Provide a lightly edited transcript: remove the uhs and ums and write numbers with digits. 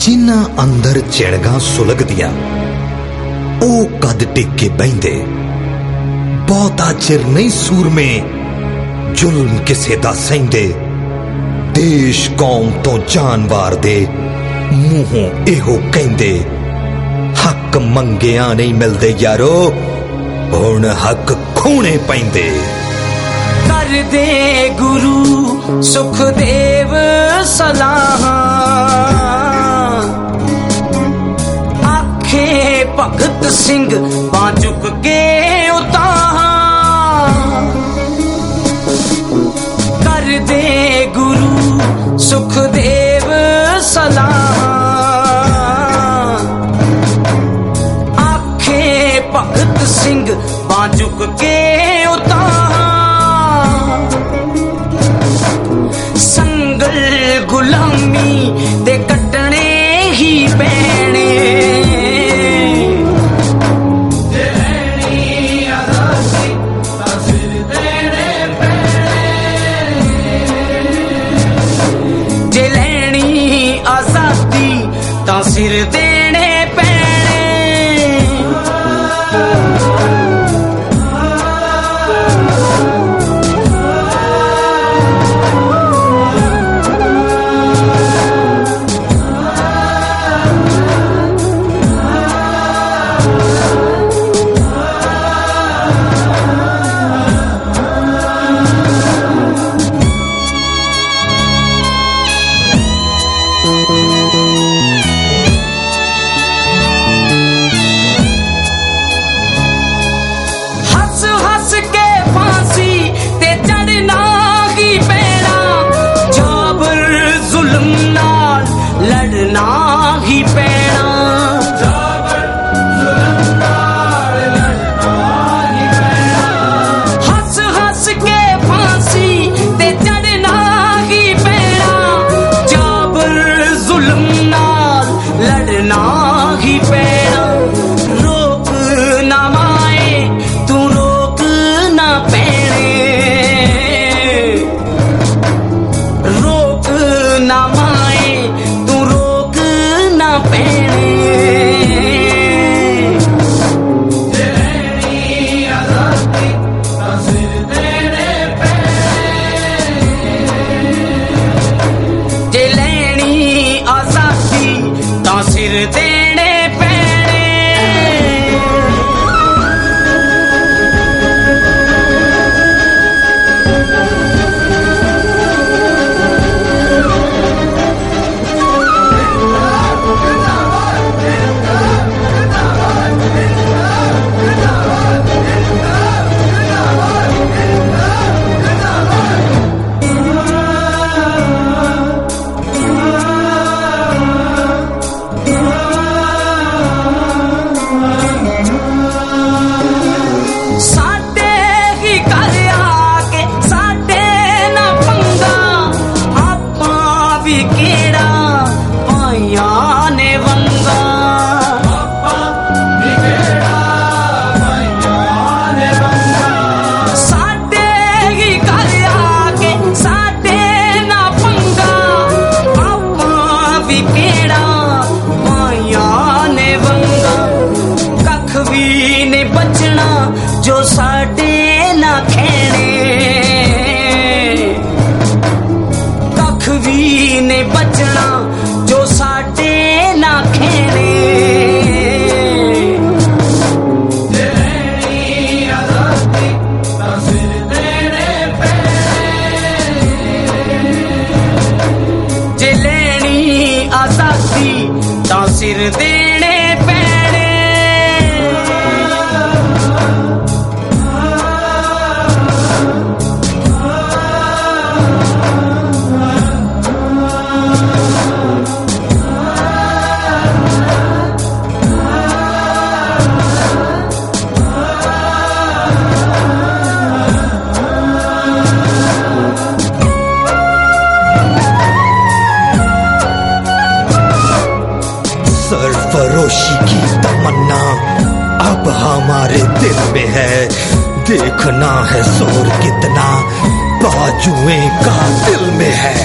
जिन्हां अंदर चिणगां सुलगदियां ओ कद टिक के बहिंदे। बहुता चिर नहीं सूरमे जुल्म किसे दा सहिंदे। देश कौम तो जानवार दे मूहों एहो कहिंदे, हक मंगिया नहीं मिलदे यारो, हुण हक खूने पैंदे। कर दे गुरु सुखदेव सलाह, आखे भगत सिंह बां चुक के उताह। कर दे गुरु सुखदेव सलाह, आखे भगत सिंह बां चुक के उताह। संगल गुलामी दे कटने ही पैने, जे लैनी आजादी तां सिर देने पैने। लड़ना ही पैना, हस हस के फांसी ते चढ़ना ही पैना। जाबर जुल्म नाल लड़ना ही पैना। रोक ना माए तू रोक ना पैने, रोक ना माए सिर देने पैने। बचना जो साडे ना खेने, कख भी ने बचना जो साडे ना खेने। जे लैनी आजादी तां सिर देने पैने। सरफरोशी की तमन्ना अब हमारे दिल में है, देखना है जोर कितना बाजुएं का दिल में है।